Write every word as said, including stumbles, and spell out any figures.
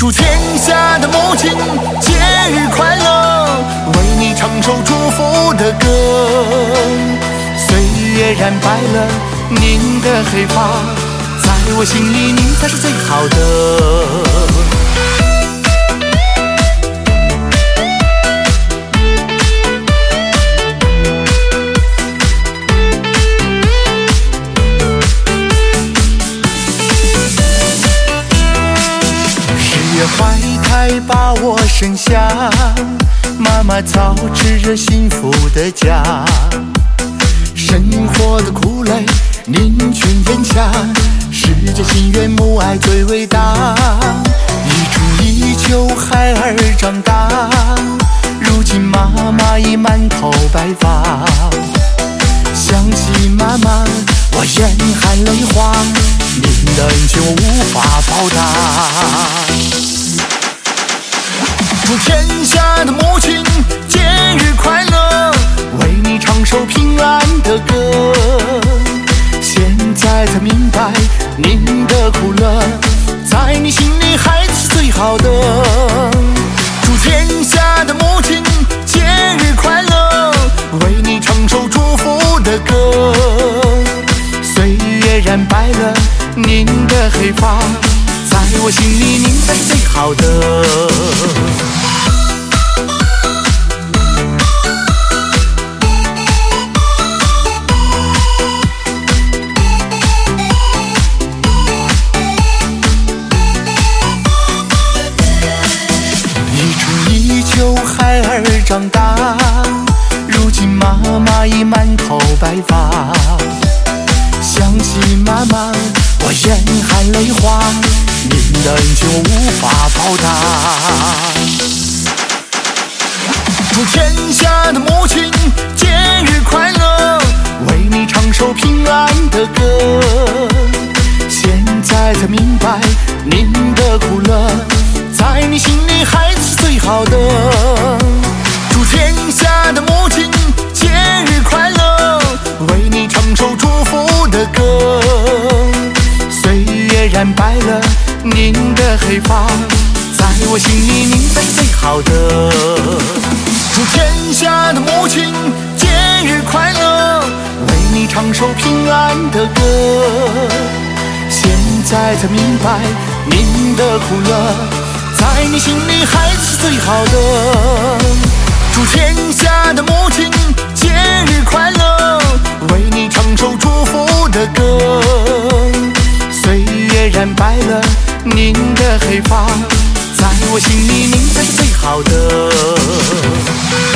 祝天下的母亲节日快乐，为你唱首祝福的歌。岁月染白了您的黑发，在我心里您才是最好的。怀胎把我生下，妈妈操持着幸福的家。生活的苦累您全咽下，世界心愿母爱最伟大。一出一求孩儿长大，如今妈妈已满头白发。想起妈妈我眼含泪花，您的恩情我无法报答。祝天下的母亲节日快乐，为你唱首平安的歌。现在才明白您的苦乐，在你心里孩子是最好的。祝天下的母亲节日快乐，为你唱首祝福的歌。岁月染白了您的黑发，在我心里您才是最好的。孩儿长大，如今妈妈已满头白发。想起妈妈我眼含泪花，您的恩情我无法报答。祝天下的母亲节日快乐，为你唱首平安的歌。现在才明白您的苦乐，在你心里孩子是最好的。祝天下的母亲节日快乐，为你唱首祝福的歌。岁月染白了您的黑发，在我心里您才是最好的。祝天下的母亲节日快乐，为你唱首平安的歌。现在才明白您的苦乐，在你心里孩子是最好的。祝天下的母亲节日快乐，为你唱首祝福的歌。岁月染白了您的黑发，在我心里您才是最好的。